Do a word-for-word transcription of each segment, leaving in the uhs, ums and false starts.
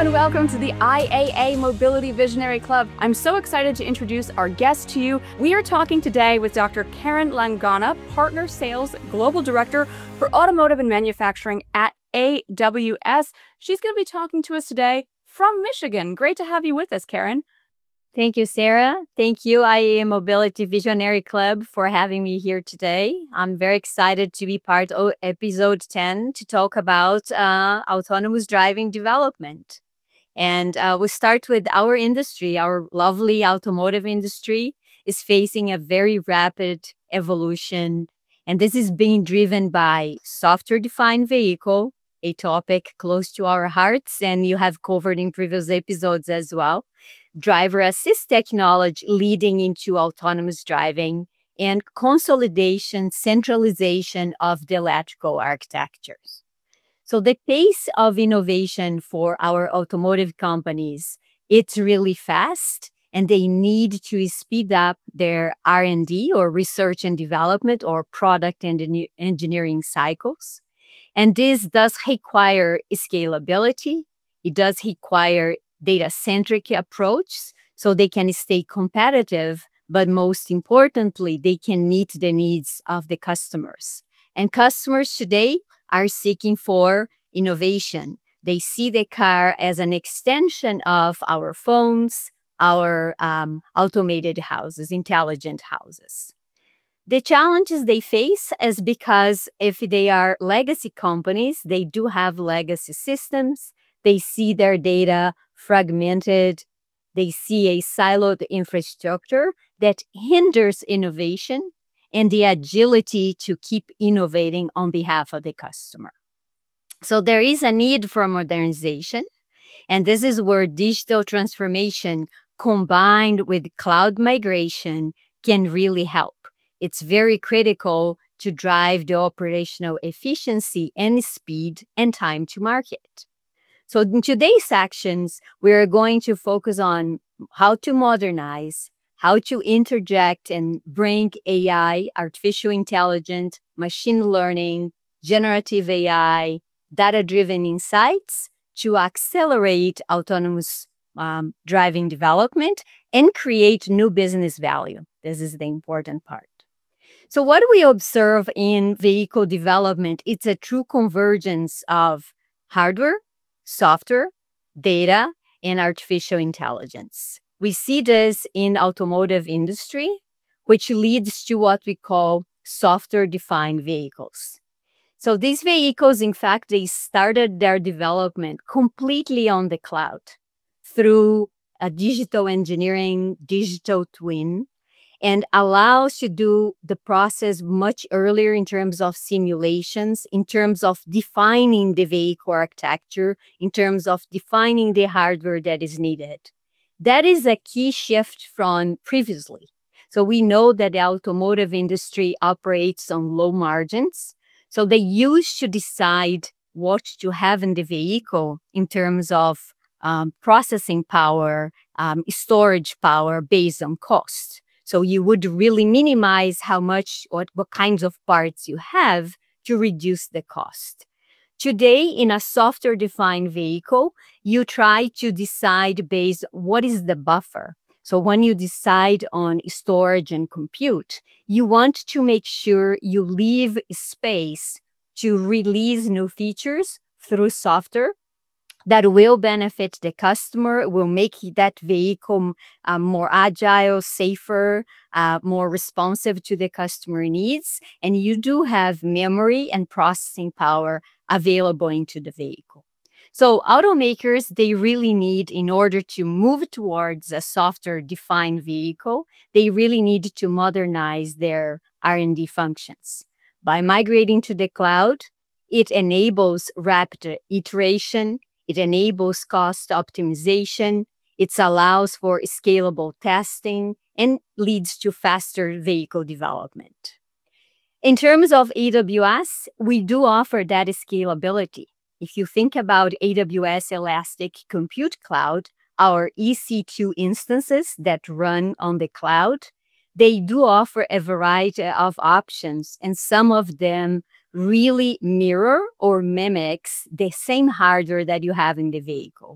and welcome to the I A A Mobility Visionary Club. I'm so excited to introduce our guest to you. We are talking today with Doctor Karen Langana, Partner Sales Global Director for Automotive and Manufacturing at A W S. She's going to be talking to us today from Michigan. Great to have you with us, Karen. Thank you, Sarah. Thank you, I A A Mobility Visionary Club, for having me here today. I'm very excited to be part of episode ten to talk about uh, autonomous driving development. And uh, we start with our industry. Our lovely automotive industry is facing a very rapid evolution. And this is being driven by software-defined vehicle, a topic close to our hearts, and you have covered in previous episodes as well. Driver assist technology leading into autonomous driving, and consolidation, centralization of the electrical architectures. So the pace of innovation for our automotive companies, it's really fast, and they need to speed up their R and D or research and development or product and engineering cycles. And this does require scalability. It does require data-centric approach so they can stay competitive, but most importantly, they can meet the needs of the customers. And customers today are seeking for innovation. They see the car as an extension of our phones, our um, automated houses, intelligent houses. The challenges they face is because if they are legacy companies, they do have legacy systems. They see their data fragmented. They see a siloed infrastructure that hinders innovation and the agility to keep innovating on behalf of the customer. So there is a need for modernization. And this is where digital transformation combined with cloud migration can really help. It's very critical to drive the operational efficiency and speed and time to market. So in today's sections, we're going to focus on how to modernize, how to interject and bring A I, artificial intelligence, machine learning, generative A I, data-driven insights to accelerate autonomous um, driving development and create new business value. This is the important part. So what we observe in vehicle development, it's a true convergence of hardware, software, data, and artificial intelligence. We see this in automotive industry, which leads to what we call software-defined vehicles. So these vehicles, in fact, they started their development completely on the cloud through a digital engineering, digital twin, and allows to do the process much earlier in terms of simulations, in terms of defining the vehicle architecture, in terms of defining the hardware that is needed. That is a key shift from previously. So we know that the automotive industry operates on low margins. So they used to decide what to have in the vehicle in terms of um, processing power, um, storage power based on cost. So you would really minimize how much, what, what kinds of parts you have to reduce the cost. Today, in a software-defined vehicle, you try to decide based what is the buffer. So when you decide on storage and compute, you want to make sure you leave space to release new features through software that will benefit the customer, will make that vehicle uh, more agile, safer, uh, more responsive to the customer needs. And you do have memory and processing power available into the vehicle. So automakers, they really need, in order to move towards a software-defined vehicle, they really need to modernize their R and D functions. By migrating to the cloud, it enables rapid iteration. It enables cost optimization. It allows for scalable testing and leads to faster vehicle development. In terms of A W S, we do offer that scalability. If you think about A W S Elastic Compute Cloud, our E C two instances that run on the cloud, they do offer a variety of options, and some of them really mirror or mimics the same hardware that you have in the vehicle.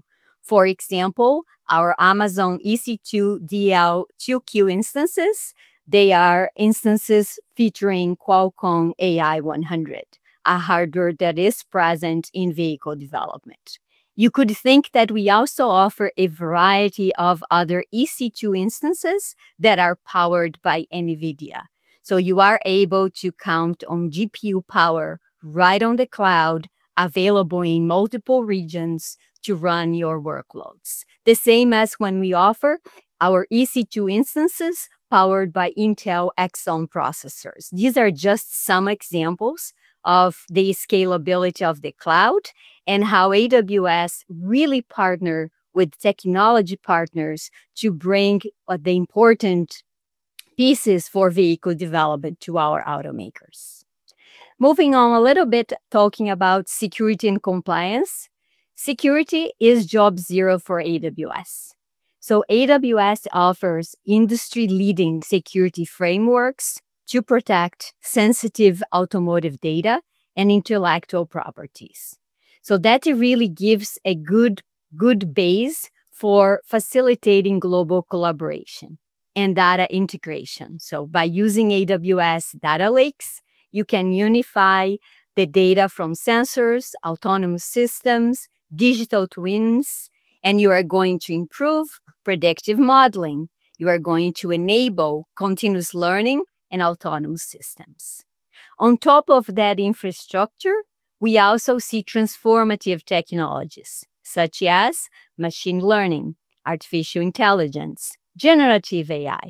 For example, our Amazon E C two D L two Q instances, they are instances featuring Qualcomm A I one hundred, a hardware that is present in vehicle development. You could think that we also offer a variety of other E C two instances that are powered by NVIDIA. So you are able to count on G P U power right on the cloud, available in multiple regions to run your workloads. The same as when we offer our E C two instances powered by Intel Xeon processors. These are just some examples of the scalability of the cloud and how A W S really partner with technology partners to bring uh, the important pieces for vehicle development to our automakers. Moving on a little bit, talking about security and compliance. Security is job zero for A W S. So A W S offers industry-leading security frameworks to protect sensitive automotive data and intellectual properties. So that really gives a good, good base for facilitating global collaboration and data integration. So by using A W S data lakes, you can unify the data from sensors, autonomous systems, digital twins, and you are going to improve predictive modeling. You are going to enable continuous learning and autonomous systems. On top of that infrastructure, we also see transformative technologies, such as machine learning, artificial intelligence, generative A I.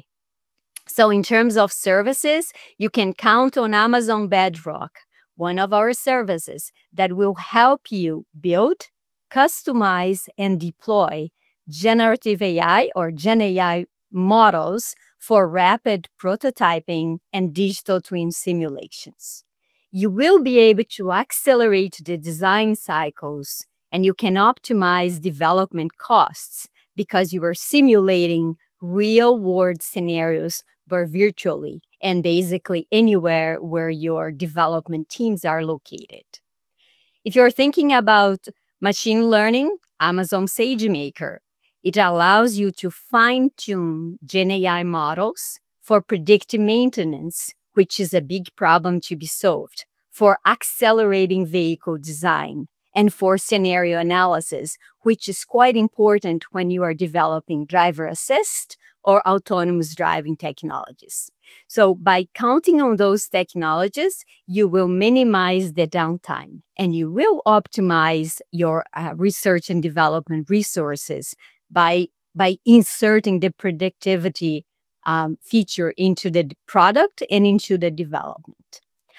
So in terms of services, you can count on Amazon Bedrock, one of our services that will help you build, customize, and deploy generative A I or Gen A I models for rapid prototyping and digital twin simulations. You will be able to accelerate the design cycles, and you can optimize development costs because you are simulating real-world scenarios, but virtually, and basically anywhere where your development teams are located. If you're thinking about machine learning, Amazon SageMaker, it allows you to fine-tune Gen A I models for predictive maintenance, which is a big problem to be solved, for accelerating vehicle design, and for scenario analysis, which is quite important when you are developing driver assist or autonomous driving technologies. So by counting on those technologies, you will minimize the downtime and you will optimize your uh, research and development resources by, by inserting the predictivity um, feature into the product and into the development.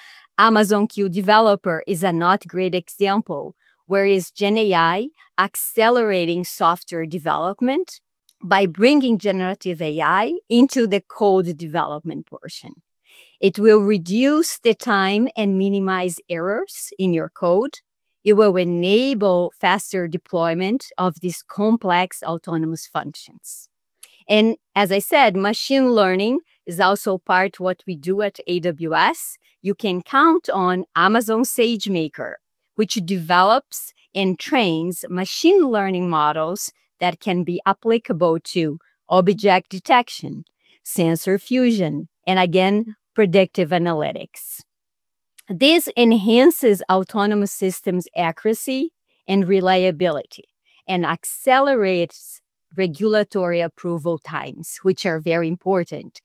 Amazon Q Developer is a not great example, where is Gen A I accelerating software development by bringing generative A I into the code development portion. It will reduce the time and minimize errors in your code. It will enable faster deployment of these complex autonomous functions. And as I said, machine learning is also part of what we do at A W S. You can count on Amazon SageMaker, which develops and trains machine learning models that can be applicable to object detection, sensor fusion, and again, predictive analytics. This enhances autonomous systems accuracy and reliability and accelerates regulatory approval times, which are very important.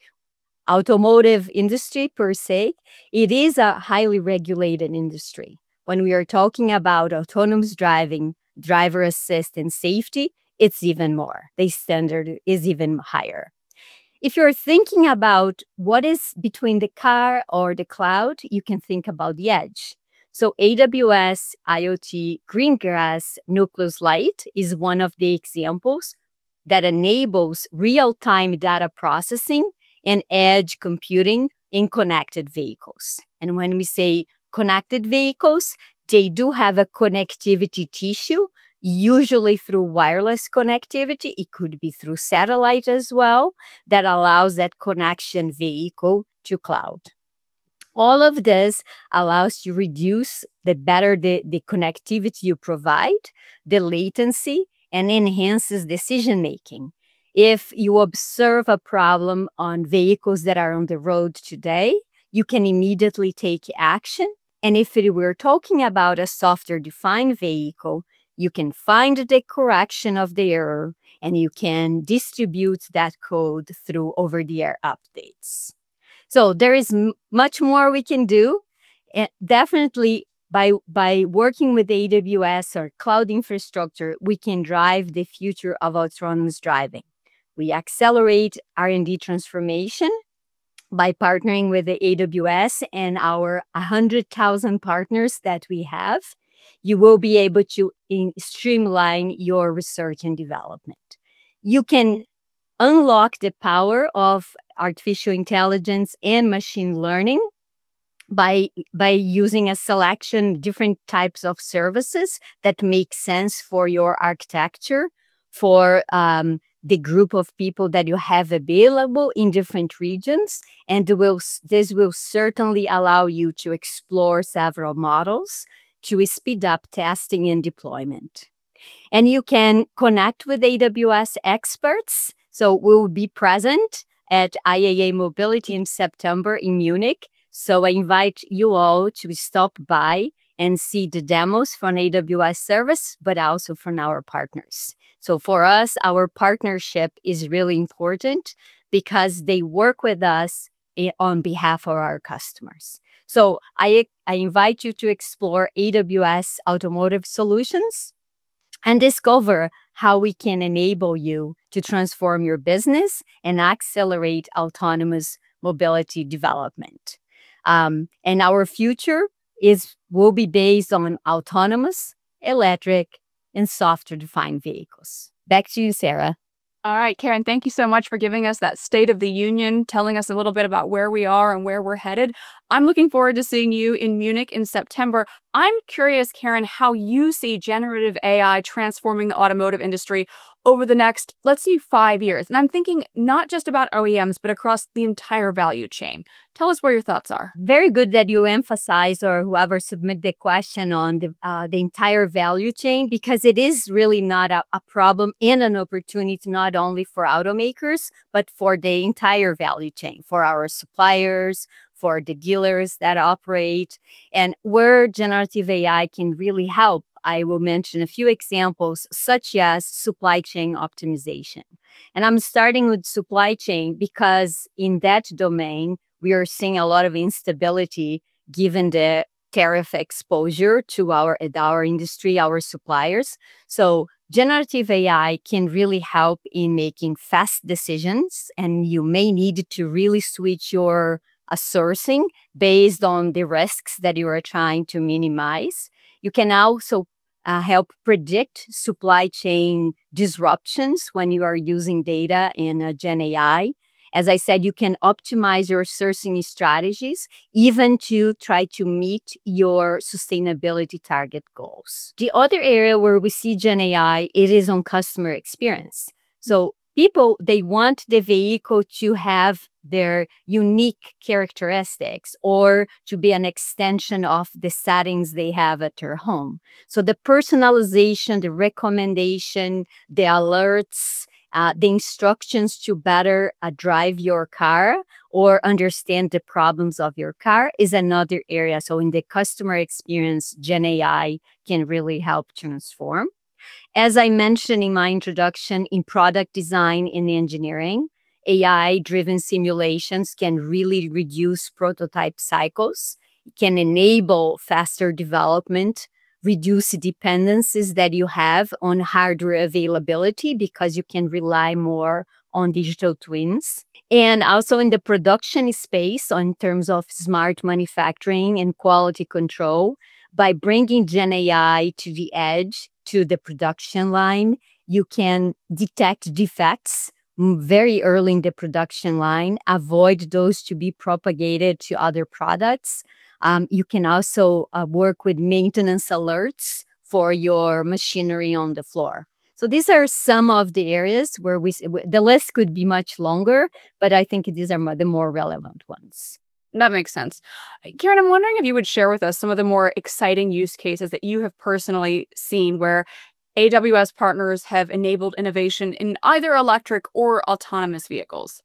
Automotive industry per se, it is a highly regulated industry. When we are talking about autonomous driving, driver assist, and safety, it's even more. The standard is even higher. If you're thinking about what is between the car or the cloud, you can think about the edge. So A W S IoT Greengrass Nucleus Lite is one of the examples that enables real-time data processing and edge computing in connected vehicles. And when we say connected vehicles, they do have a connectivity tissue, usually through wireless connectivity. It could be through satellite as well, that allows that connection vehicle to cloud. All of this allows you to reduce the better the, the connectivity you provide, the latency, and enhances decision making. If you observe a problem on vehicles that are on the road today, you can immediately take action. And if it, we're talking about a software-defined vehicle, you can find the correction of the error, and you can distribute that code through over-the-air updates. So there is m- much more we can do. And definitely by, by working with A W S or cloud infrastructure, we can drive the future of autonomous driving. We accelerate R and D transformation by partnering with the A W S and our one hundred thousand partners that we have. You will be able to in, streamline your research and development. You can unlock the power of artificial intelligence and machine learning by by using a selection different types of services that make sense for your architecture, for um, the group of people that you have available in different regions, and will this will certainly allow you to explore several models to speed up testing and deployment. And you can connect with A W S experts. So we'll be present at I A A Mobility in September in Munich. So I invite you all to stop by and see the demos from A W S service, but also from our partners. So for us, our partnership is really important because they work with us on behalf of our customers. So I, I invite you to explore A W S Automotive Solutions and discover how we can enable you to transform your business and accelerate autonomous mobility development. Um, and our future is will be based on autonomous, electric, and software-defined vehicles. Back to you, Sarah. All right, Karen, thank you so much for giving us that State of the Union, telling us a little bit about where we are and where we're headed. I'm looking forward to seeing you in Munich in September. I'm curious, Karen, how you see generative A I transforming the automotive industry over the next, let's say, five years. And I'm thinking not just about O E Ms, but across the entire value chain. Tell us where your thoughts are. Very good that you emphasize, or whoever submit the question, on the uh, the entire value chain, because it is really not a, a problem and an opportunity not only for automakers, but for the entire value chain, for our suppliers, for the dealers that operate, and where generative A I can really help. I will mention a few examples, such as supply chain optimization. And I'm starting with supply chain because in that domain, we are seeing a lot of instability given the tariff exposure to our, our industry, our suppliers. So generative A I can really help in making fast decisions, and you may need to really switch your uh, sourcing based on the risks that you are trying to minimize. You can also uh, help predict supply chain disruptions when you are using data in uh, Gen A I. As I said, you can optimize your sourcing strategies, even to try to meet your sustainability target goals. The other area where we see Gen A I, it is on customer experience. So people, they want the vehicle to have their unique characteristics or to be an extension of the settings they have at their home. So the personalization, the recommendation, the alerts, Uh, the instructions to better uh, drive your car or understand the problems of your car is another area. So in the customer experience, Gen A I can really help transform. As I mentioned in my introduction, in product design and engineering, A I-driven simulations can really reduce prototype cycles, can enable faster development, reduce dependencies that you have on hardware availability because you can rely more on digital twins. And also in the production space, in terms of smart manufacturing and quality control, by bringing Gen A I to the edge, to the production line, you can detect defects very early in the production line, avoid those to be propagated to other products. Um, you can also uh, work with maintenance alerts for your machinery on the floor. So these are some of the areas where we, the list could be much longer, but I think these are the more relevant ones. That makes sense. Karen, I'm wondering if you would share with us some of the more exciting use cases that you have personally seen where A W S partners have enabled innovation in either electric or autonomous vehicles?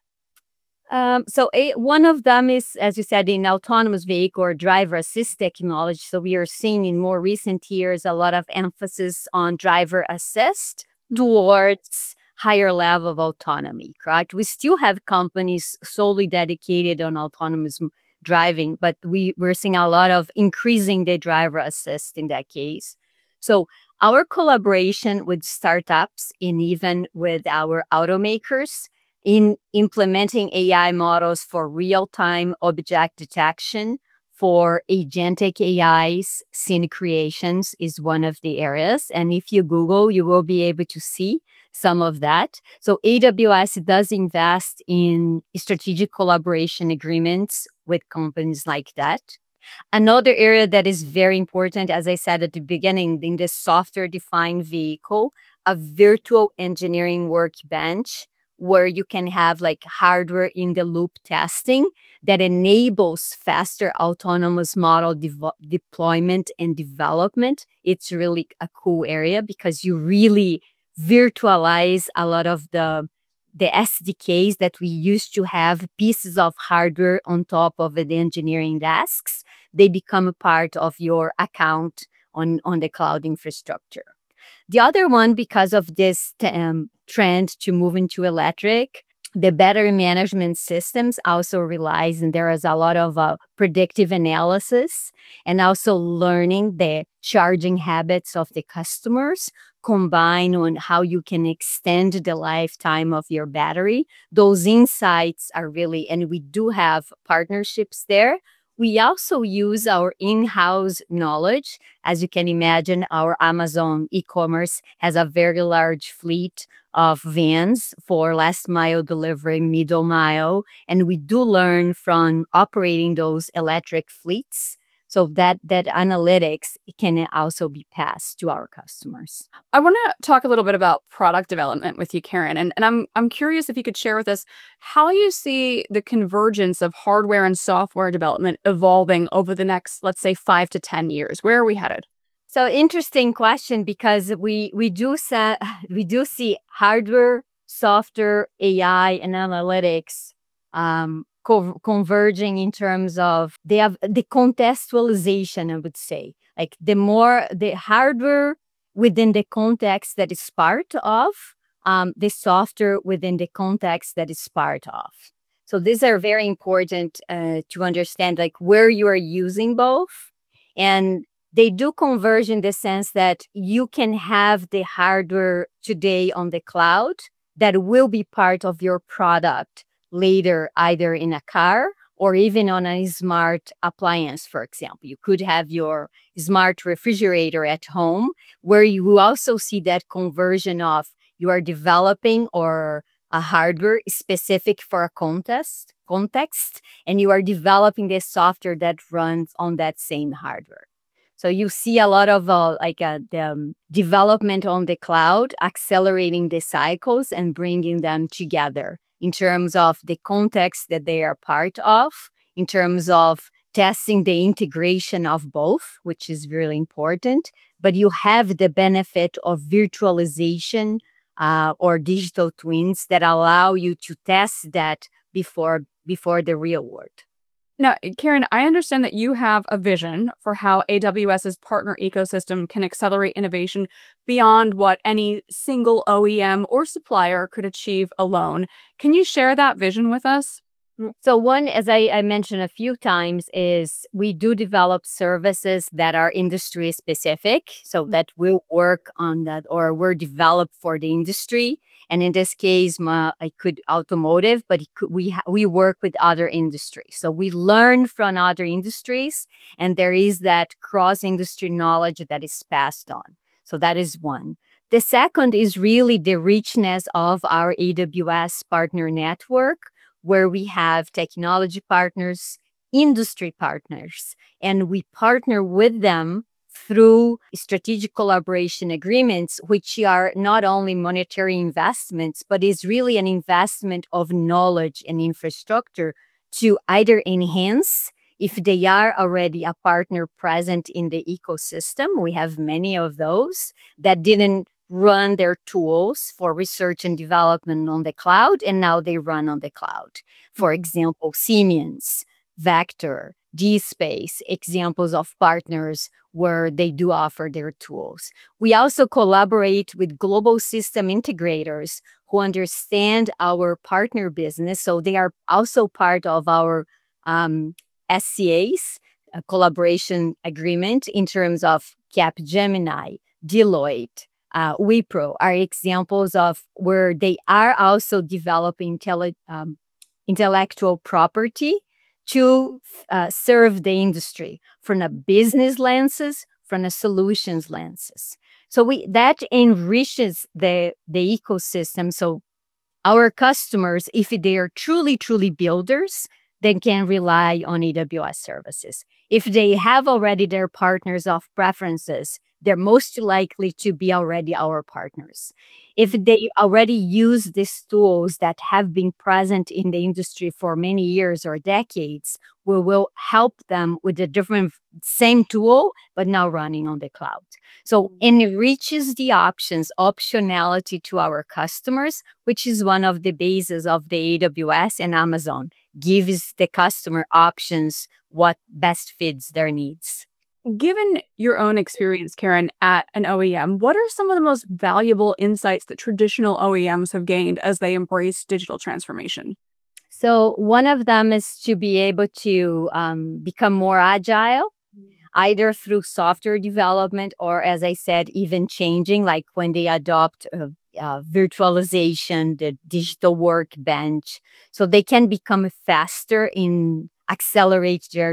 Um, so a, one of them is, as you said, in autonomous vehicle or driver assist technology. So we are seeing in more recent years a lot of emphasis on driver assist towards higher level of autonomy, correct? We still have companies solely dedicated on autonomous m- driving, but we, we're seeing a lot of increasing the driver assist in that case. So our collaboration with startups and even with our automakers in implementing A I models for real-time object detection, for agentic A Is, scene creations is one of the areas. And if you Google, you will be able to see some of that. So A W S does invest in strategic collaboration agreements with companies like that. Another area that is very important, as I said at the beginning, in the software-defined vehicle, a virtual engineering workbench where you can have like hardware in the loop testing that enables faster autonomous model devo- deployment and development. It's really a cool area because you really virtualize a lot of the the S D Ks that we used to have pieces of hardware on top of the engineering desks. They become a part of your account on, on the cloud infrastructure. The other one, because of this um, trend to move into electric, the battery management systems also relies, and there is a lot of uh, predictive analysis and also learning the charging habits of the customers, combined on how you can extend the lifetime of your battery. Those insights are really, and we do have partnerships there. We also use our in-house knowledge. As you can imagine, our Amazon e-commerce has a very large fleet of vans for last mile delivery, middle mile, and we do learn from operating those electric fleets so that that analytics can also be passed to our customers. I want to talk a little bit about product development with you, Karen. And, and I'm I'm curious if you could share with us how you see the convergence of hardware and software development evolving over the next, let's say, five to ten years. Where are we headed? So interesting question because we we do sa- we do see hardware, software, A I, and analytics um, co- converging in terms of they have the contextualization. I would say like the more the hardware within the context that is part of um, the software within the context that is part of. So these are very important uh, to understand, like where you are using both and they do converge in the sense that you can have the hardware today on the cloud that will be part of your product later, either in a car or even on a smart appliance, for example. You could have your smart refrigerator at home where you will also see that conversion of you are developing or a hardware specific for a context, context, and you are developing the software that runs on that same hardware. So you see a lot of uh, like uh, the um, development on the cloud, accelerating the cycles and bringing them together in terms of the context that they are part of, in terms of testing the integration of both, which is really important. But you have the benefit of virtualization uh, or digital twins that allow you to test that before before the real world. Now, Karen, I understand that you have a vision for how AWS's partner ecosystem can accelerate innovation beyond what any single O E M or supplier could achieve alone. Can you share that vision with us? So one, as I, I mentioned a few times, is we do develop services that are industry specific. So that will work on that or were developed for the industry. And in this case, my, I could automotive, but it could, we ha- we work with other industries. So we learn from other industries, and there is that cross industry knowledge that is passed on. So that is one. The second is really the richness of our A W S partner network, where we have technology partners, industry partners, and we partner with them through strategic collaboration agreements, which are not only monetary investments, but is really an investment of knowledge and infrastructure to either enhance If they are already a partner present in the ecosystem, we have many of those that didn't run their tools for research and development on the cloud, and now they run on the cloud. For example, Siemens, Vector, DSpace, examples of partners where they do offer their tools. We also collaborate with global system integrators who understand our partner business. So they are also part of our um, S C As, a collaboration agreement, in terms of Capgemini, Deloitte, uh, Wipro are examples of where they are also developing tele, um, intellectual property to uh, serve the industry from a business lenses, from a solutions lenses. So we that enriches the, the ecosystem. So our customers, if they are truly, truly builders, then can rely on A W S services. If they have already their partners of preferences, they're most likely to be already our partners. If they already use these tools that have been present in the industry for many years or decades, we will help them with a different, same tool, but now running on the cloud. So it enriches the options, optionality to our customers, which is one of the bases of the A W S and Amazon, gives the customer options what best fits their needs. Given your own experience, Karen, at an O E M, what are some of the most valuable insights that traditional O E Ms have gained as they embrace digital transformation? So one of them is to be able to um, become more agile, either through software development or, as I said, even changing, like when they adopt uh, uh, virtualization, the digital workbench, so they can become faster in accelerate their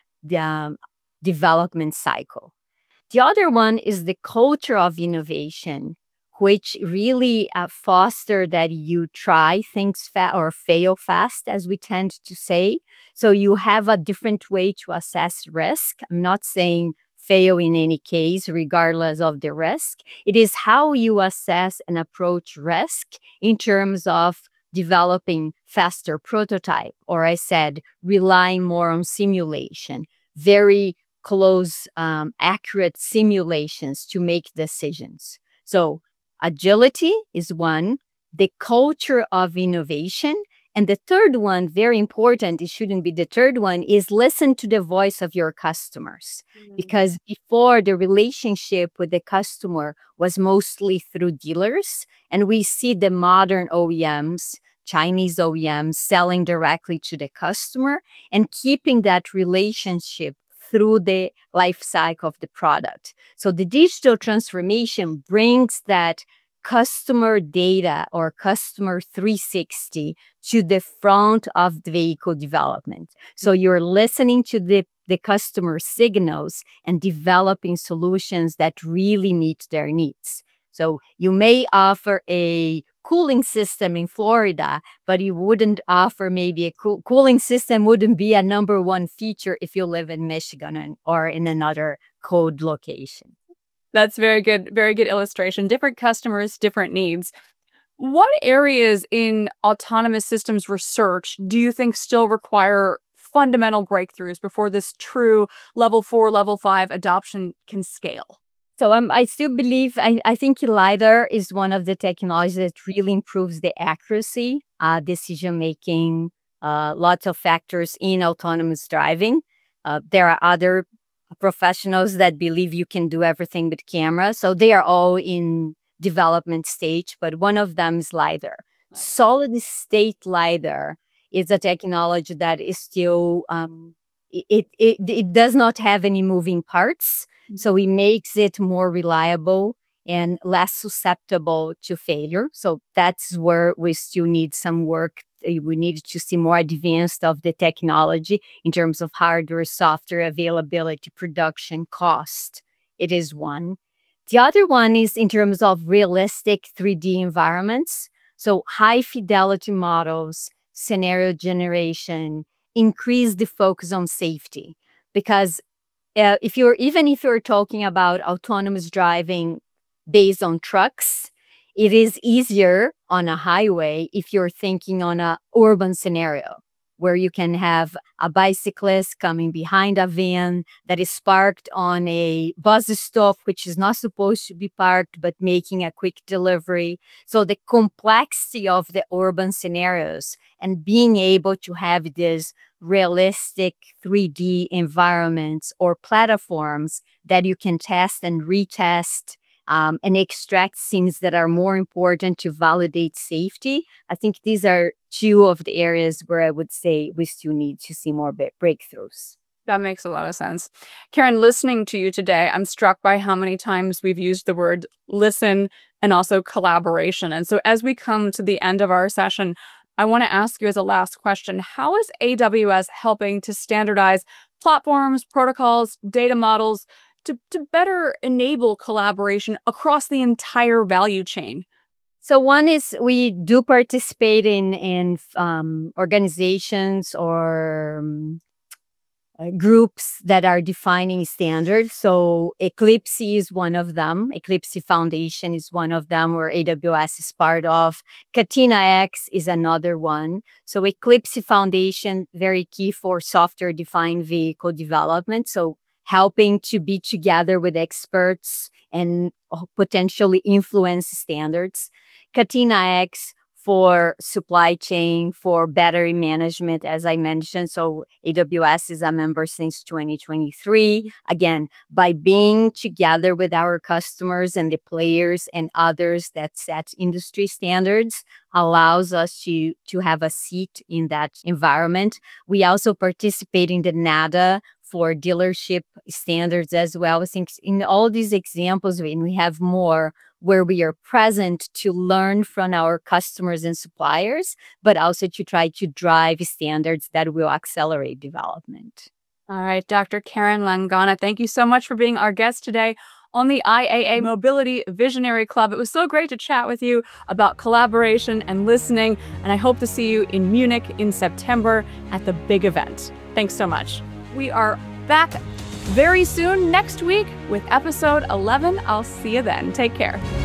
um, development cycle. The other one is the culture of innovation, which really uh, foster that you try things fa- or fail fast, as we tend to say. So you have a different way to assess risk. I'm not saying fail in any case, regardless of the risk. It is how you assess and approach risk in terms of developing faster prototype, or I said, relying more on simulation, very close, um, accurate simulations to make decisions. So agility is one, the culture of innovation. And the third one, very important, it shouldn't be the third one, is listen to the voice of your customers. Mm-hmm. Because before, the relationship with the customer was mostly through dealers. And we see the modern O E Ms, Chinese O E Ms, selling directly to the customer and keeping that relationship through the life cycle of the product. So the digital transformation brings that customer data or customer three sixty to the front of the vehicle development. So you're listening to the, the customer signals and developing solutions that really meet their needs. So you may offer a cooling system in Florida, but you wouldn't offer maybe a cool, cooling system wouldn't be a number one feature if you live in Michigan and, or in another cold location. That's very good, very good illustration. Different customers, different needs. What areas in autonomous systems research do you think still require fundamental breakthroughs before this true level four, level five adoption can scale? So um, I still believe, I, I think LiDAR is one of the technologies that really improves the accuracy, uh, decision-making, uh, lots of factors in autonomous driving. Uh, there are other professionals that believe you can do everything with camera. So they are all in development stage, but one of them is LiDAR. Solid state LiDAR is a technology that is still, um, it, it, it does not have any moving parts. So it makes it more reliable and less susceptible to failure. So that's where we still need some work. We need to see more advanced of the technology in terms of hardware, software availability, production, cost. It is one. The other one is in terms of realistic three D environments. So high fidelity models, scenario generation, increase the focus on safety. Because uh, if you're, even if you're talking about autonomous driving based on trucks, it is easier on a highway if you're thinking on a urban scenario. where you can have a bicyclist coming behind a van that is parked on a bus stop, which is not supposed to be parked, but making a quick delivery. So the complexity of the urban scenarios and being able to have this realistic three D environments or platforms that you can test and retest um, and extract things that are more important to validate safety. I think these are two of the areas where I would say we still need to see more breakthroughs. That makes a lot of sense. Karen, listening to you today, I'm struck by how many times we've used the word listen and also collaboration. And so as we come to the end of our session, I want to ask you as a last question, how is A W S helping to standardize platforms, protocols, data models to, to better enable collaboration across the entire value chain? So one is we do participate in, in um, organizations or um, uh, groups that are defining standards. So Eclipse is one of them. Eclipse Foundation is one of them where A W S is part of. Catena X is another one. So Eclipse Foundation, very key for software-defined vehicle development. So helping to be together with experts and potentially influence standards. Catena X for supply chain, for battery management, as I mentioned. So A W S is a member since twenty twenty-three. Again, by being together with our customers and the players and others that set industry standards allows us to, to have a seat in that environment. We also participate in the NADA for dealership standards as well. I think in all these examples, and we have more, where we are present to learn from our customers and suppliers, but also to try to drive standards that will accelerate development. All right, Doctor Karen Langana, thank you so much for being our guest today on the I A A Mobility Visionary Club. It was so great to chat with you about collaboration and listening, and I hope to see you in Munich in September at the big event. Thanks so much. We are back very soon next week with episode eleven. I'll see you then. Take care.